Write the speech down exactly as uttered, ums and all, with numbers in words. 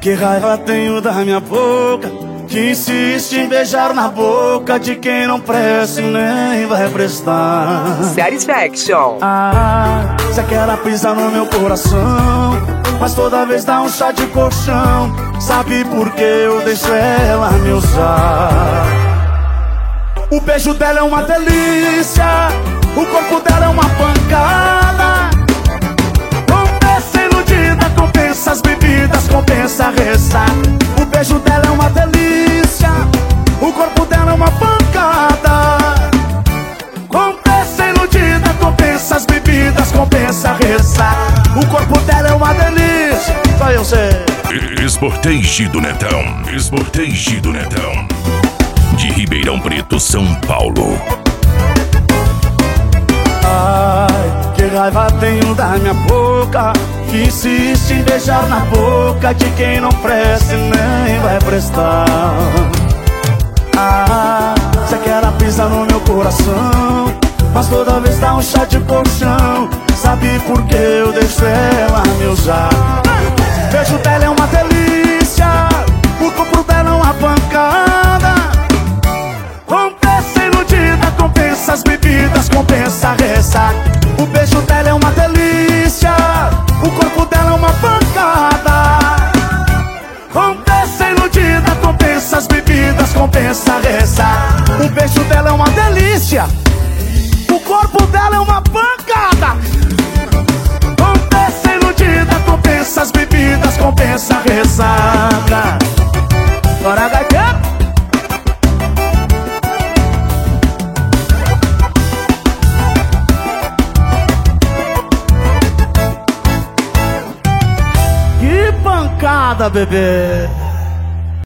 Que raiva tenho da minha boca, que insiste em beijar na boca de quem não presta e nem vai prestar. Satisfaction. Ah, você quer pisar no meu coração, mas toda vez dá um chá de colchão. Sabe por que eu deixo ela me usar? O beijo dela é uma delícia, o corpo dela é uma pancada. Compensa iludida, compensa as bebidas, compensa a ressaca. O beijo dela é uma delícia, o corpo dela é uma pancada. Compensa iludida, compensa as bebidas, compensa a ressaca. O corpo dela é uma delícia, só eu sei. Esportage do Netão, Esportage do Netão, de Ribeirão Preto, São Paulo. Ai, que raiva tenho da minha boca, que insiste em beijar na boca de quem não presta e nem vai prestar. Ah, você quer pisar no meu coração, mas toda vez dá um chá de colchão. Sabe por que eu deixo ela me usar? O beijo dela é uma delícia, o corpo dela é uma pancada. Compensa iludida, compensa as bebidas, compensa a ressaca. O beijo dela é uma delícia, o corpo dela é uma pancada. Compensa iludida, compensa as bebidas, compensa a ressaca. O beijo dela é uma delícia, o corpo dela é uma pancada. Compensa iludida, compensa as bebidas, compensa a ressaca. Bora, gaiteiro! Que pancada, bebê!